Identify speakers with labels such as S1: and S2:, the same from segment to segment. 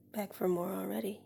S1: Back for more already.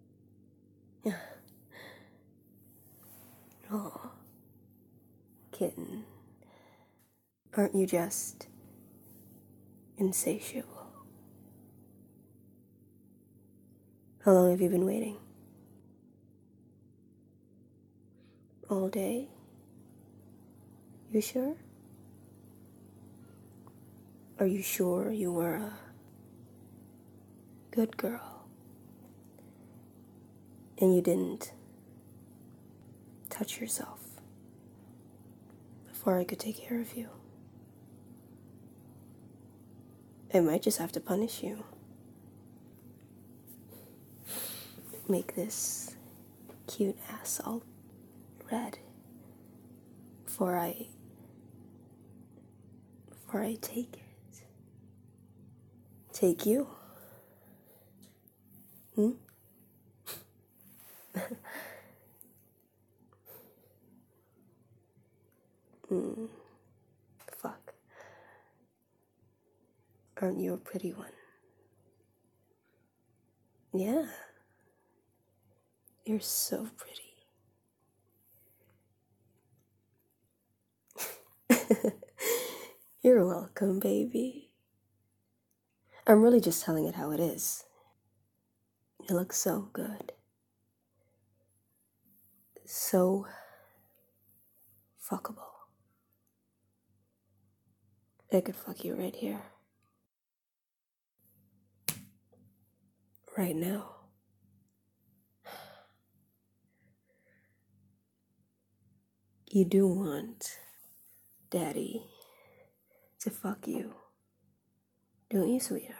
S1: Oh, kitten. Aren't you just insatiable? How long have you been waiting? All day? You sure? Are you sure you were a good girl? And you didn't touch yourself before I could take care of you? I might just have to punish you. Make this cute ass all red before I take it. Take you. Fuck. Aren't you a pretty one? Yeah. You're so pretty. You're welcome, baby. I'm really just telling it how it is. You look so good. So fuckable. I could fuck you right here. Right now. You do want Daddy to fuck you, don't you, sweetheart?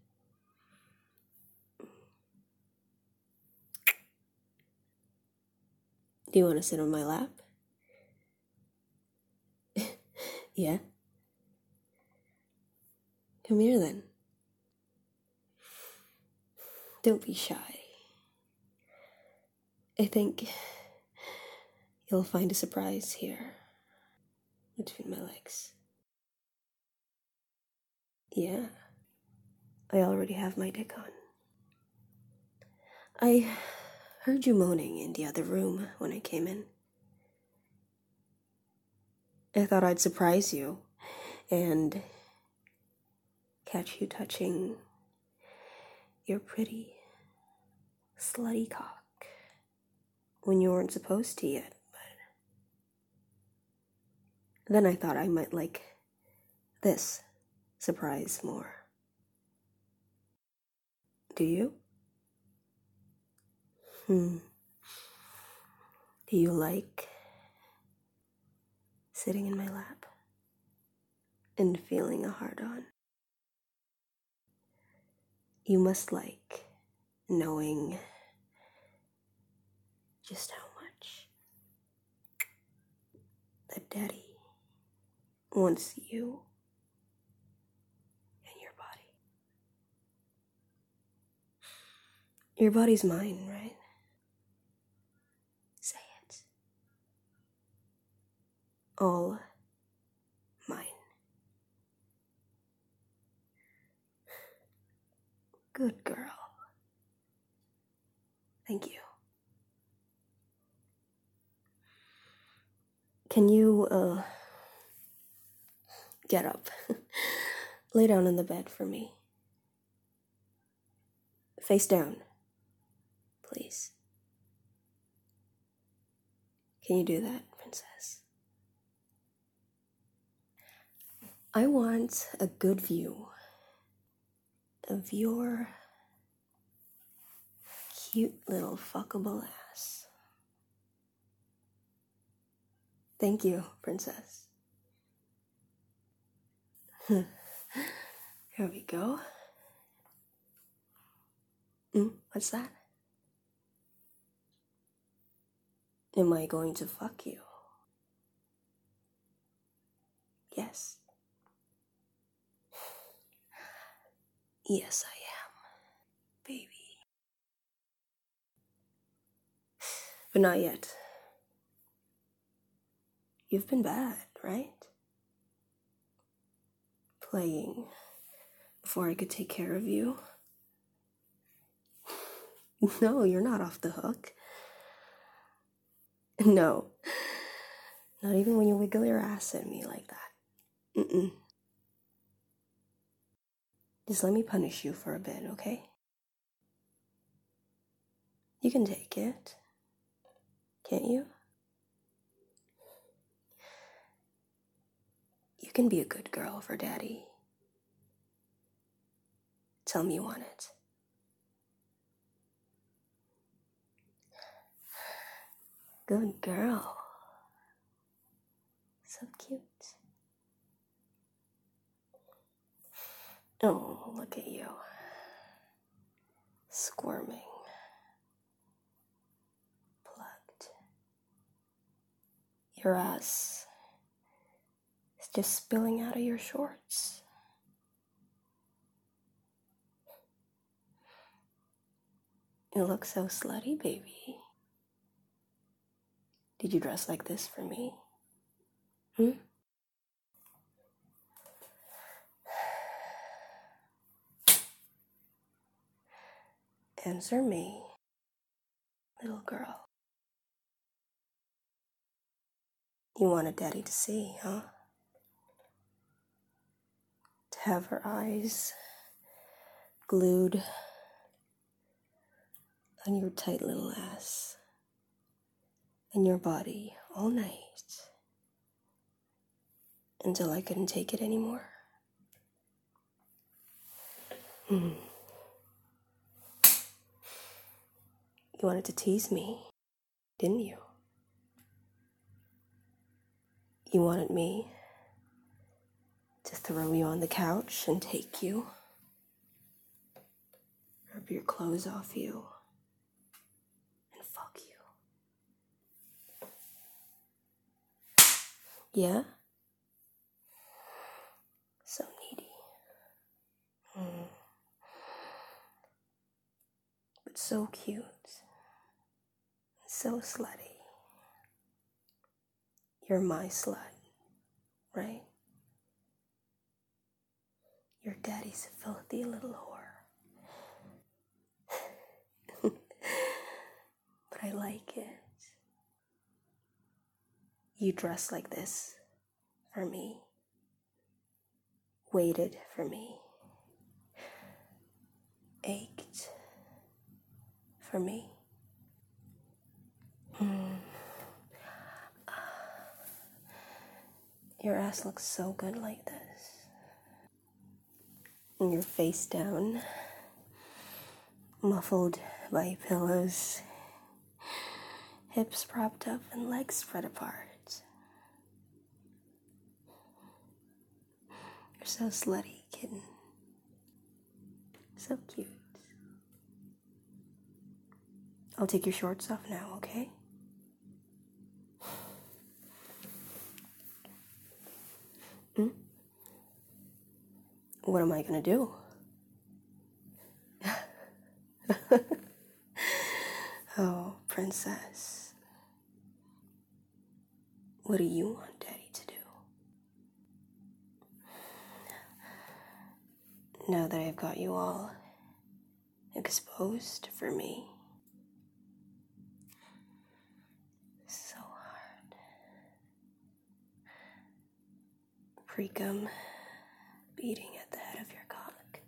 S1: Do you want to sit on my lap? Yeah? Come here then. Don't be shy. I think you'll find a surprise here between my legs. Yeah, I already have my dick on. I heard you moaning in the other room when I came in. I thought I'd surprise you and catch you touching your pretty, slutty cock when you weren't supposed to yet, but then I thought I might like this surprise more. Do you? Do you like sitting in my lap and feeling a hard-on? You must like knowing just how much that Daddy wants you in your body. Your body's mine, right? Say it. All mine. Good girl. Thank you. Can you, get up? Lay down in the bed for me. Face down, please. Can you do that, princess? I want a good view of your cute little fuckable ass. Thank you, princess. Here we go. What's that? Am I going to fuck you? Yes. Yes, I am, baby. But not yet. You've been bad, right? Playing before I could take care of you. No, you're not off the hook. No. Not even when you wiggle your ass at me like that. Mm-mm. Just let me punish you for a bit, okay? You can take it. Can't you? You can be a good girl for Daddy. Tell me you want it. Good girl. So cute. Oh, look at you. Squirming. Plucked. Your ass is just spilling out of your shorts. You look so slutty, baby. Did you dress like this for me? Answer me, little girl. You wanted Daddy to see, huh? To have her eyes glued on your tight little ass and your body all night until I couldn't take it anymore. You wanted to tease me, didn't you? You wanted me to throw you on the couch and take you, rip your clothes off you, and fuck you. Yeah? So needy. But so cute. So slutty. You're my slut, right? Your daddy's filthy little whore. But I like it. You dress like this for me. Waited for me. Ached for me. Your ass looks so good like this. And you're face down, muffled by pillows, hips propped up and legs spread apart. You're so slutty, kitten. So cute. I'll take your shorts off now, okay? What am I gonna do? Oh, princess. What do you want Daddy to do? Now that I've got you all exposed for me. So hard. Precum beating at the head of your cock.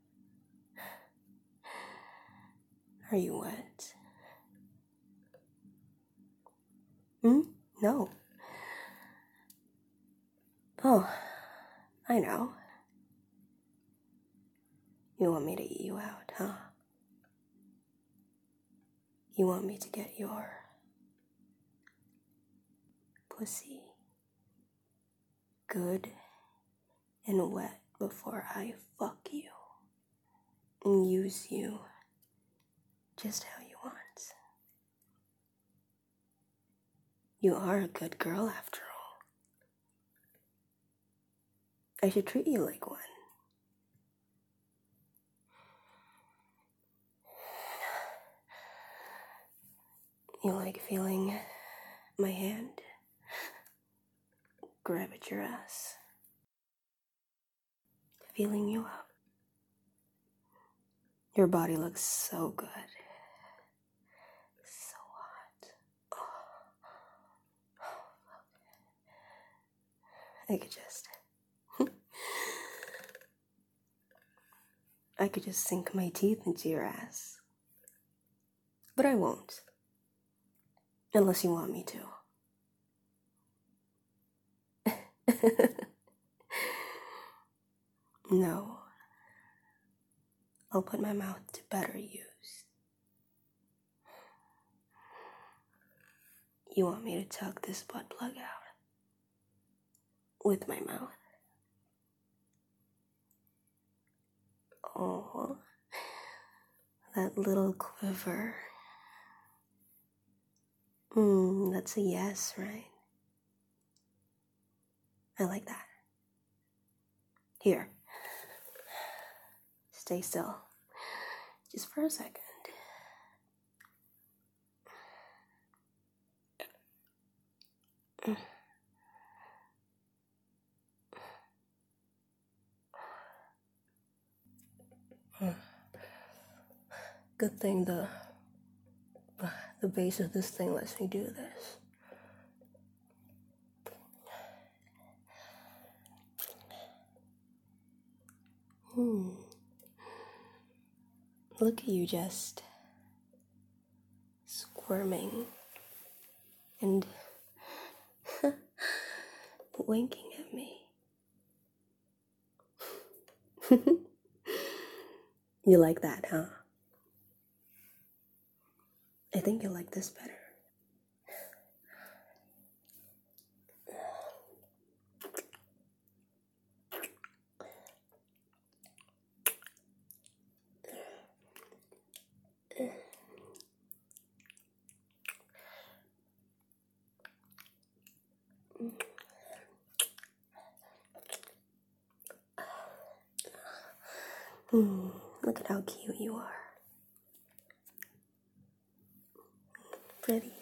S1: Are you wet? No. Oh, I know. You want me to eat you out, huh? You want me to get your pussy good and wet before I fuck you and use you just how you want. You are a good girl after all. I should treat you like one. You like feeling my hand grab at your ass, feeling you up. Your body looks so good. I could just sink my teeth into your ass. But I won't. Unless you want me to. No. I'll put my mouth to better use. You want me to tug this butt plug out? With my mouth? Oh, that little quiver. That's a yes, right? I like that. Here. Stay still. Just for a second. Good thing the base of this thing lets me do this. Look at you just squirming and winking at me. You like that, huh? I think you'll like this better. Look at how cute you are. Pretty.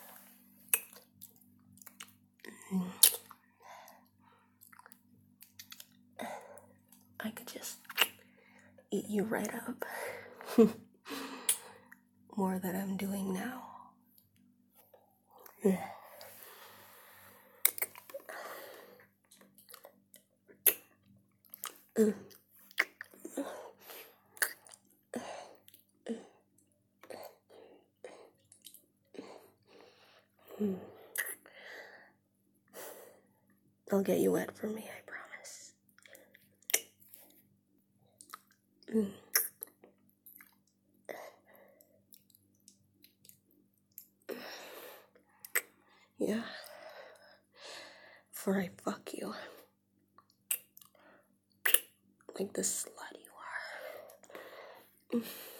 S1: I could just eat you right up. More than I'm doing now. I'll get you wet for me, I promise. Yeah. Before I fuck you. Like the slut you are.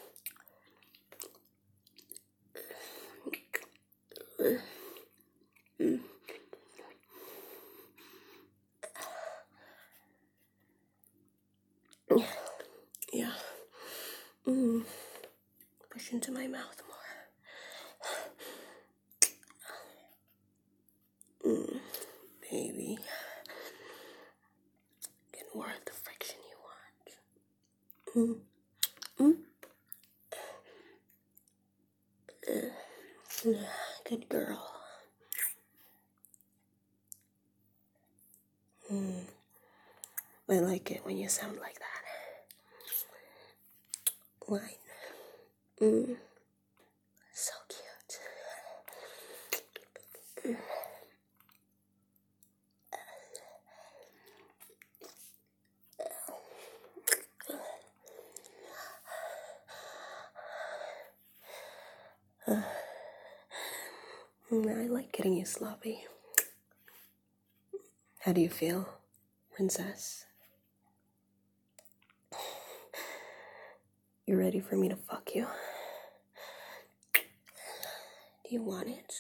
S1: Yeah. Push into my mouth more. Baby. Get more of the friction you want. Good girl. I like it when you sound like that. Why? So cute. I like getting you sloppy. How do you feel, princess? You ready for me to fuck you? Do you want it?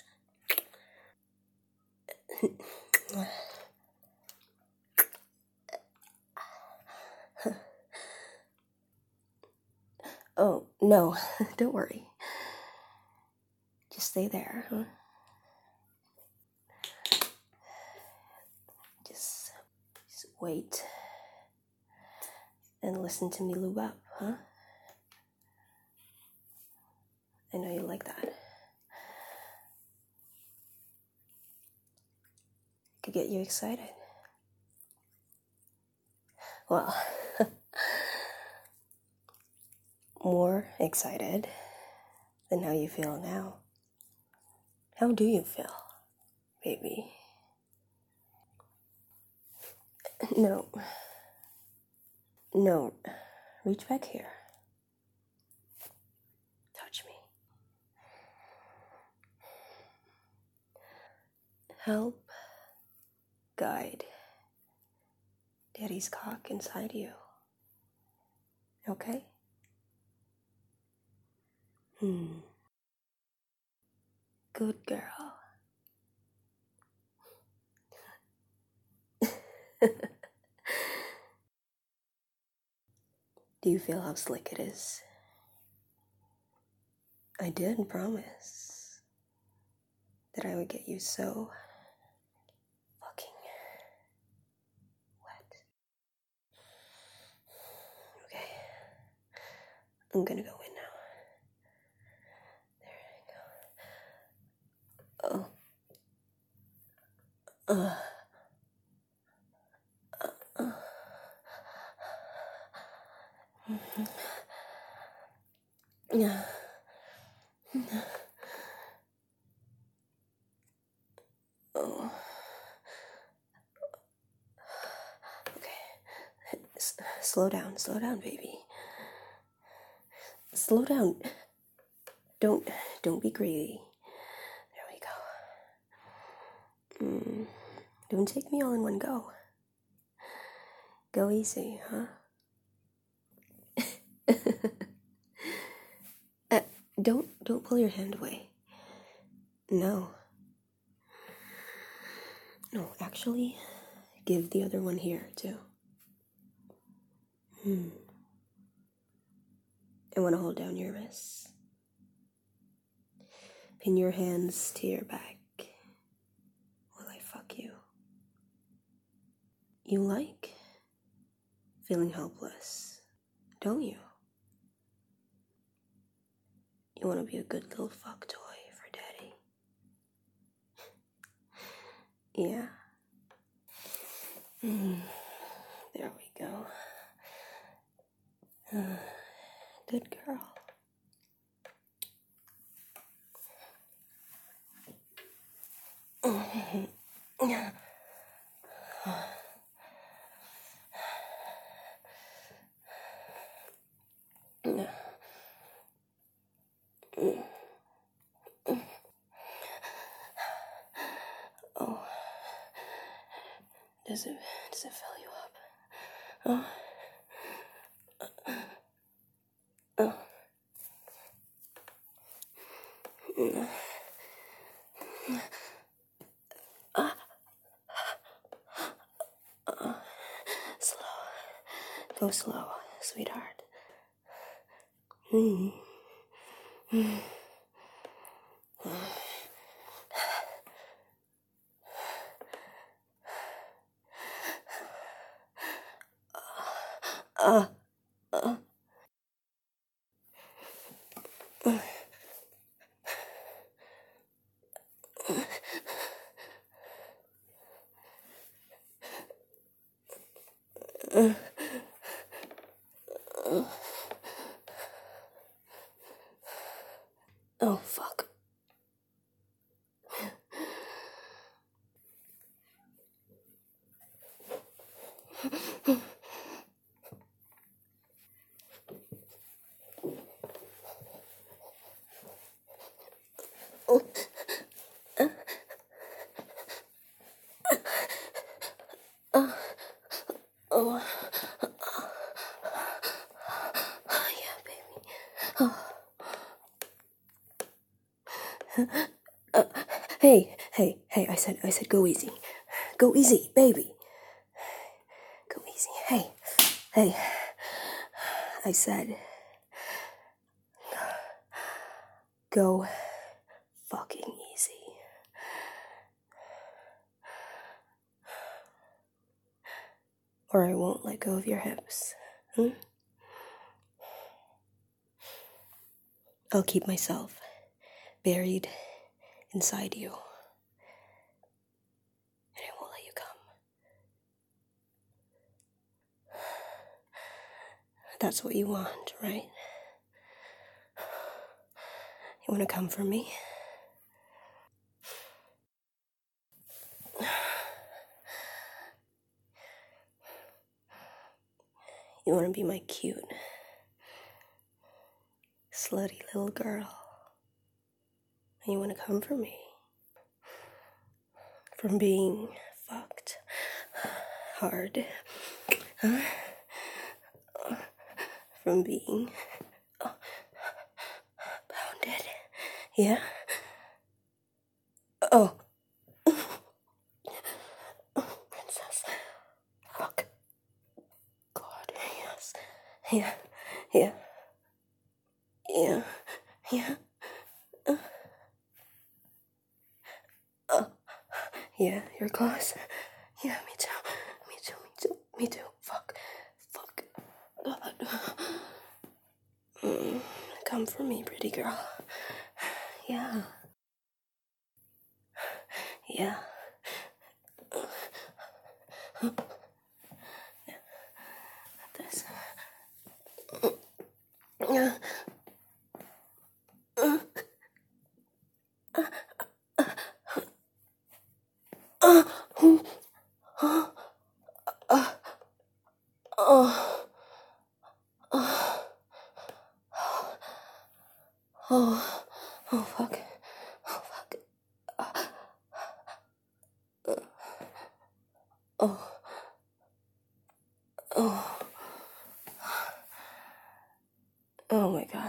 S1: Oh, no, don't worry. Just stay there, huh? Just wait and listen to me lube up, huh? I know you like that. Could get you excited. Well, more excited than how you feel now. How do you feel, baby? No. No. Reach back here. Touch me. Help guide Daddy's cock inside you. Okay? Good girl. Do you feel how slick it is? I did promise that I would get you so fucking wet. Okay. I'm gonna go in now. There I go. Yeah. Oh. Okay. Slow down, baby. Slow down. Don't be greedy. There we go. Don't take me all in one go. Go easy, huh? Don't pull your hand away. No. No, actually, give the other one here, too. I want to hold down your wrists. Pin your hands to your back while I fuck you. You like feeling helpless, don't you? You want to be a good little fuck toy for Daddy. Yeah. There we go. Good girl. Oh. Does it fill you up? Oh. Slow. Go slow, sweetheart. Oh, fuck. Oh, yeah, baby. Hey, I said go easy. Go easy, baby. Go easy. Hey. I said go fucking easy. Or I won't let go of your hips. I'll keep myself buried inside you. And I won't let you come. That's what you want, right? You want to come for me? You want to be my cute, slutty little girl? And you want to come for me? From being fucked hard? Huh? From being pounded? Yeah? Oh. Princess. Fuck. God, yes. Yeah. Yeah. Yeah. Yeah. Yeah, you're close. Yeah, me too. Me too, me too, me too. Fuck. Fuck. God. Come for me, pretty girl. Yeah. Yeah. This. Yeah. Oh. Oh. Oh, fuck. Oh, fuck. Oh. Oh. Oh my god.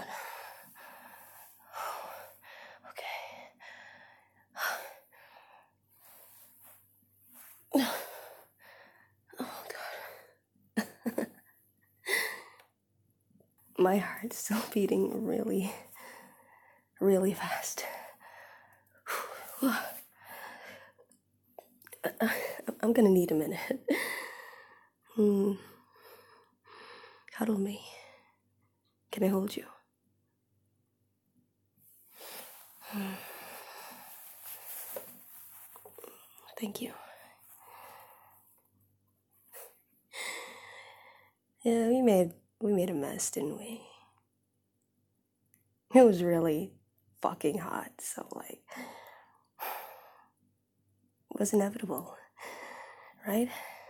S1: Okay. Oh god. My heart's still beating really, really fast. I'm gonna need a minute. Cuddle me. Can I hold you? Thank you. Yeah, we made a mess, didn't we? It was really fucking hot, so like it was inevitable, right?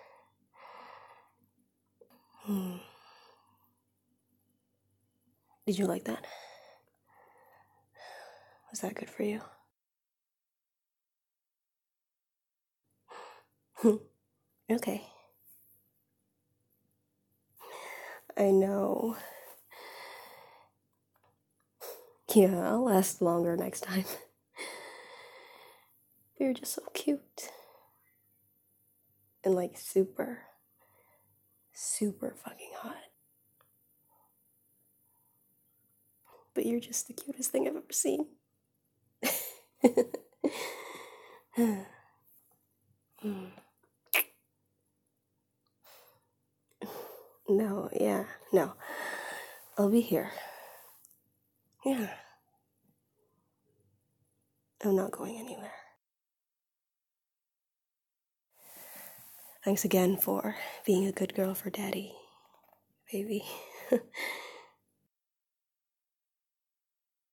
S1: Did you like that? Was that good for you? Okay. I know. Yeah, I'll last longer next time. You're just so cute. And like super, super fucking hot. But you're just the cutest thing I've ever seen. No, yeah, no. I'll be here. Yeah. I'm not going anywhere. Thanks again for being a good girl for Daddy, baby.